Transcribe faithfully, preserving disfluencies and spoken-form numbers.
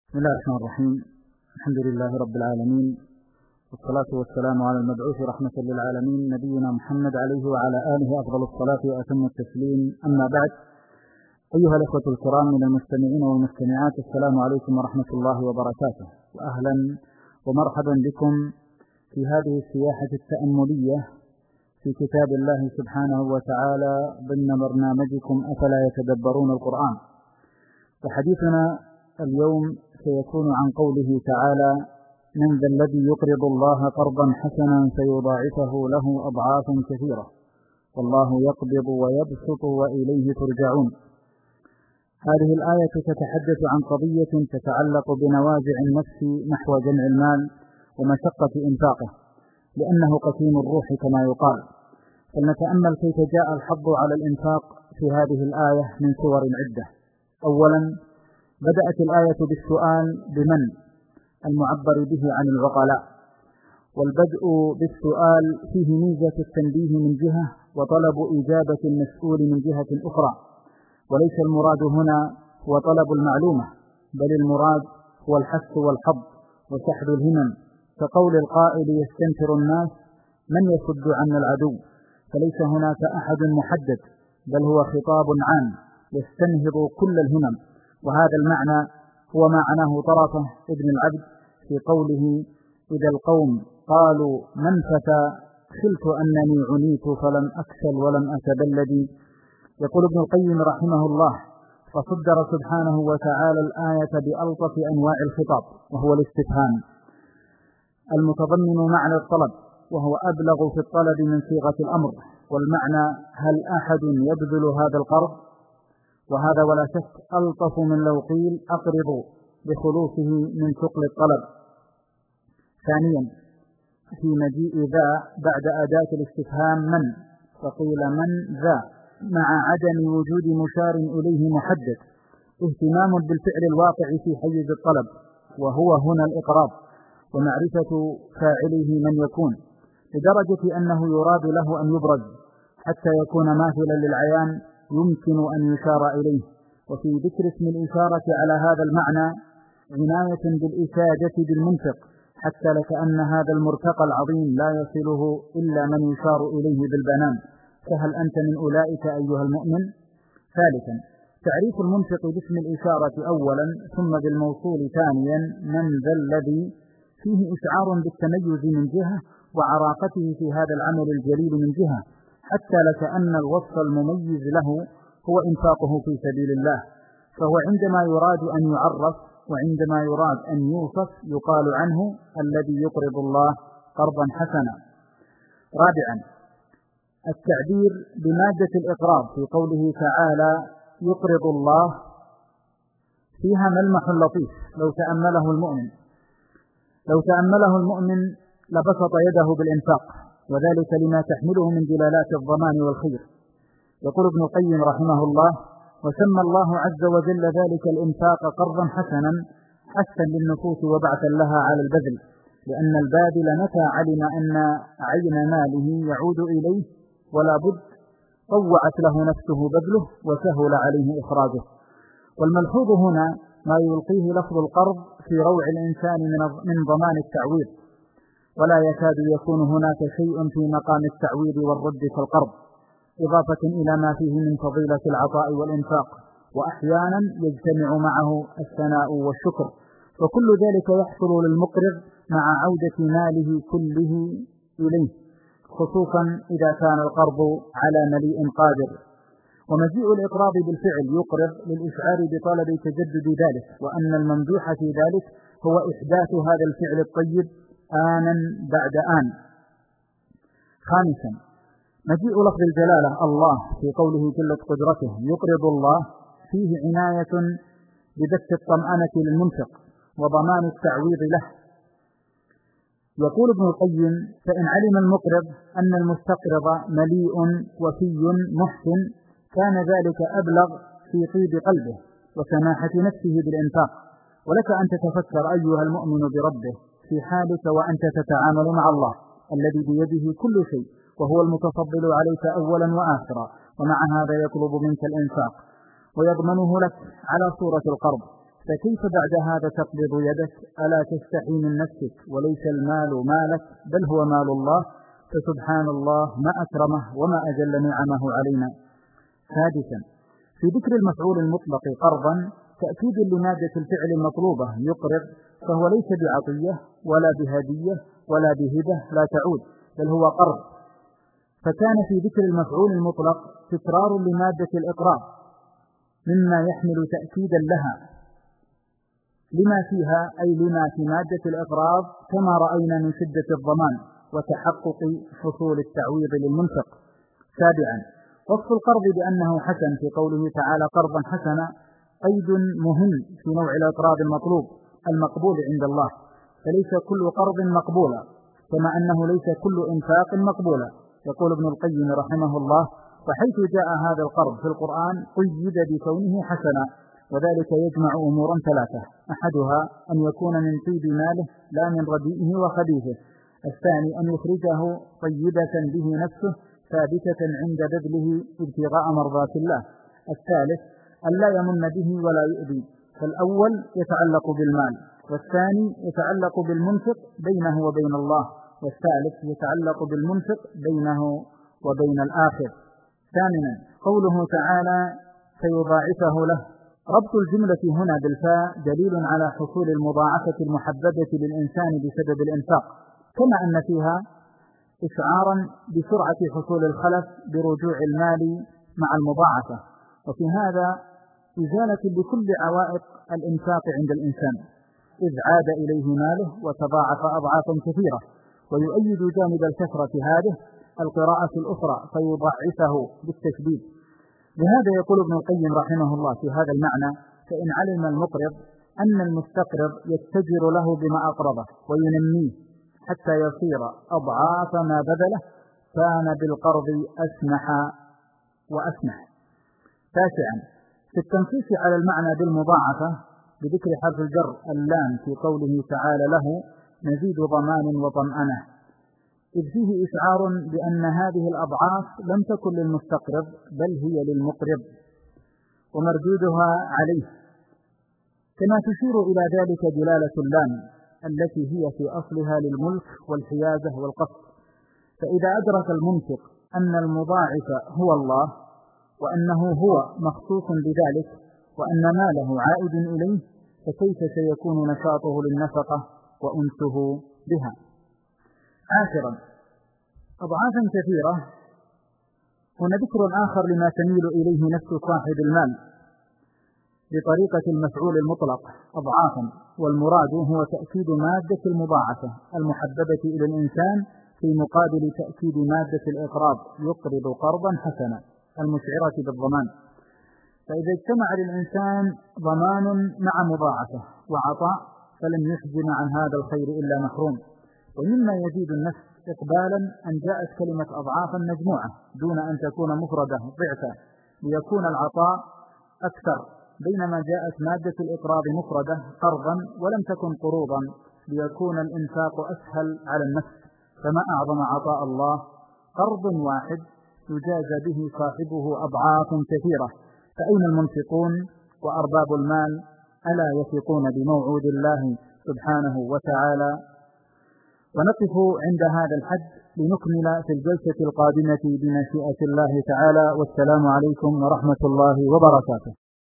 بسم الله الرحمن الرحيم. الحمد لله رب العالمين، والصلاة والسلام على المبعوث رحمة للعالمين نبينا محمد عليه وعلى آله أفضل الصلاة وأتم التسليم. أما بعد، أيها الأخوة الكرام من المستمعين والمستمعات، السلام عليكم ورحمة الله وبركاته، وأهلا ومرحبا بكم في هذه السياحة التأملية في كتاب الله سبحانه وتعالى ضمن برنامجكم أفلا يتدبرون القرآن. وحديثنا اليوم سيكون عن قوله تعالى: من ذا الذي يقرض الله قرضا حسنا فيضاعفه له أضعافا كثيرة والله يقبض ويبسط وإليه ترجعون. هذه الآية تتحدث عن قضية تتعلق بنوازع النفس نحو جمع المال ومشقة إنفاقه، لأنه قسيم الروح كما يقال. فلنتأمل كيف جاء الحض على الإنفاق في هذه الآية من صور عدة. أولا، بدأت الآية بالسؤال بمن المعبر به عن العقلاء، والبدء بالسؤال فيه ميزة التنبيه من جهة وطلب إجابة المسؤول من جهة أخرى، وليس المراد هنا هو طلب المعلومة، بل المراد هو الحث والحض وسحب الهمم، كقول القائل: يستنفر الناس من يصد عنا العدو. فليس هناك أحد محدد، بل هو خطاب عام يستنهض كل الهمم. وهذا المعنى هو ما عناه طرفة ابن العبد في قوله: إذا القوم قالوا من فتى خلت أنني عنيت فلم أكسل ولم أتبلد. يقول ابن القيم رحمه الله: فصدر سبحانه وتعالى الآية بألطف أنواع الخطاب، وهو الاستفهام المتضمن معنى الطلب، وهو أبلغ في الطلب من صيغة الأمر. والمعنى: هل أحد يبذل هذا القرض؟ وهذا ولا شك ألطف من لو قيل أقرض بخلوصه من ثقل الطلب. ثانيا، في مجيء ذا بعد أداة الاستفهام من، فقيل من ذا، مع عدم وجود مشار إليه محدد، اهتمام بالفعل الواقع في حيز الطلب، وهو هنا الإقراض، ومعرفة فاعله من يكون، لدرجة أنه يراد له أن يبرز حتى يكون ماثلا للعيان يمكن أن يشار إليه. وفي ذكر اسم الإشارة على هذا المعنى عناية بالإشادة بالمنفق، حتى لكأن هذا المرتقى العظيم لا يصله إلا من يشار إليه بالبنان. فهل أنت من أولئك أيها المؤمن؟ ثالثا، تعريف المنفق باسم الإشارة أولا، ثم بالموصول ثانيا، من ذا الذي، فيه إشعار بالتميز من جهة وعراقته في هذا العمل الجليل من جهة، حتى لكأن الوصف المميز له هو إنفاقه في سبيل الله. فهو عندما يراد أن يعرف وعندما يراد أن يوصف يقال عنه الذي يقرض الله قرضا حسنا. رابعا، التعبير بمادة الإقراض في قوله تعالى: يقرض الله، فيها ملمح لطيف لو تأمله المؤمن لو تأمله المؤمن لبسط يده بالإنفاق، وذلك لما تحمله من دلالات الضمان والخير. يقول ابن القيم رحمه الله: وسمى الله عز وجل ذلك الإنفاق قرضا حسنا، حثا للنفوس وبعثا لها على البذل، لأن الباذل متى علم أن عين ماله يعود إليه ولا بد طوعت له نفسه بذله وسهل عليه إخراجه. والملحوظ هنا ما يلقيه لفظ القرض في روع الإنسان من ضمان التعويض، ولا يكاد يكون هناك شيء في مقام التعويض والرد كالقرض، إضافة إلى ما فيه من فضيلة العطاء والإنفاق، وأحيانا يجتمع معه الثناء والشكر، وكل ذلك يحصل للمقرض مع عودة ماله كله إليه، خصوصا إذا كان القرض على مليء قادر. ومجيء الإقراض بالفعل يقرض للإشعار بطلب تجدد ذلك، وأن الممدوح في ذلك هو إحداث هذا الفعل الطيب آنا بعد آن. خامسا، مجيء لفظ الجلالة الله في قوله جلت قدرته يقرض الله، فيه عناية ببث الطمأنة للمنفق وضمان التعويض له. يقول ابن القيم: فإن علم المقرض أن المستقرض مليء وفي محسن كان ذلك أبلغ في طيب قلبه وسماحة نفسه بالإنفاق. ولك أن تتفكر أيها المؤمن بربه في حالك وأنت تتعامل مع الله الذي بيده كل شيء، وهو المتفضل عليك أولا وآخرا، ومع هذا يطلب منك الإنفاق ويضمنه لك على صورة القرض. فكيف بعد هذا تقبض يدك؟ ألا تستحي من نفسك؟ وليس المال مالك بل هو مال الله، فسبحان الله ما أكرمه وما أجل نعمه علينا. سادسا، في ذكر المفعول المطلق قرضا تأكيد لمادة الفعل المطلوبة يقرض، فهو ليس بعطية ولا بهدية ولا بهبة لا تعود، بل هو قرض، فكان في ذكر المفعول المطلق تكرار لمادة الإقراض مما يحمل تأكيدا لها لما فيها، أي لما في مادة الإقراض، كما رأينا من شدة الضمان وتحقق حصول التعويض للمنفق. سابعا، وصف القرض بأنه حسن في قوله تعالى قرضا حسنا قيد مهم في نوع الإقراض المطلوب المقبول عند الله، فليس كل قرض مقبولا، كما أنه ليس كل إنفاق مقبولا. يقول ابن القيم رحمه الله: وحيث جاء هذا القرض في القرآن قيد بكونه حسنا، وذلك يجمع أمورا ثلاثة: أحدها أن يكون من طيب ماله لا من رديئه وخبيثه، الثاني أن يخرجه طيبة به نفسه ثابتة عند بذله ابتغاء مرضات الله، الثالث أن لا يمن به ولا يؤذي. فالأول يتعلق بالمال، والثاني يتعلق بالمنفق بينه وبين الله، والثالث يتعلق بالمنفق بينه وبين الآخر. ثامنا، قوله تعالى فيضاعفه له، ربط الجملة هنا بالفاء دليل على حصول المضاعفة المحببة للإنسان بسبب الإنفاق، كما أن فيها إشعارا بسرعة حصول الخلف برجوع المال مع المضاعفة، وفي هذا إزالة لكل عوائق الإنفاق عند الإنسان، إذ عاد إليه ماله وتضاعف أضعافا كثيرة. ويؤيد جانب الكثرة هذه القراءة الأخرى فيضاعفه بالتشديد. لهذا يقول ابن القيم رحمه الله في هذا المعنى: فإن علم المقرض أن المستقرض يتجر له بما أقرضه وينميه حتى يصير أضعاف ما بذله، كان بالقرض أسمح وأسمح. تاسعا، في التنصيص على المعنى بالمضاعفة بذكر حرف الجر اللام في قوله تعالى له مزيد ضمان وطمأنة، إذ فيه إشعار بأن هذه الأضعاف لم تكن للمستقرض بل هي للمقرض ومردودها عليه، كما تشير إلى ذلك دلالة اللام التي هي في أصلها للملك والحيازة والقصد. فإذا أدرك المنفق أن المضاعف هو الله، وأنه هو مخصوص بذلك، وأن ماله عائد إليه، فكيف سيكون نشاطه للنفقة وأنسه بها؟ عاشرا، أضعافا كثيرة. هنا ذكر آخر لما تميل إليه نفس صاحب المال بطريقة المفعول المطلق أضعافا، والمراد هو تأكيد مادة المضاعفة المحببة إلى الإنسان في مقابل تأكيد مادة الإقراض يقرض قرضا حسنا المشعرة بالضمان. فإذا اجتمع للإنسان ضمان مع مضاعفة وعطاء فلم يحجم عن هذا الخير إلا محروم. ومما يزيد النفس إقبالا أن جاءت كلمة أضعافا مجموعة دون أن تكون مفردة ضعفا ليكون العطاء أكثر، بينما جاءت مادة الإقراض مفردة قرضا ولم تكن قروضا ليكون الإنفاق أسهل على النفس. فما أعظم عطاء الله، قرض واحد يجازى به صاحبه أضعاف كثيرة. فأين المنفقون وأرباب المال؟ ألا يثقون بموعود الله سبحانه وتعالى؟ ونقف عند هذا الحد لنكمل في الجلسة القادمة بمشيئة الله تعالى، والسلام عليكم ورحمة الله وبركاته.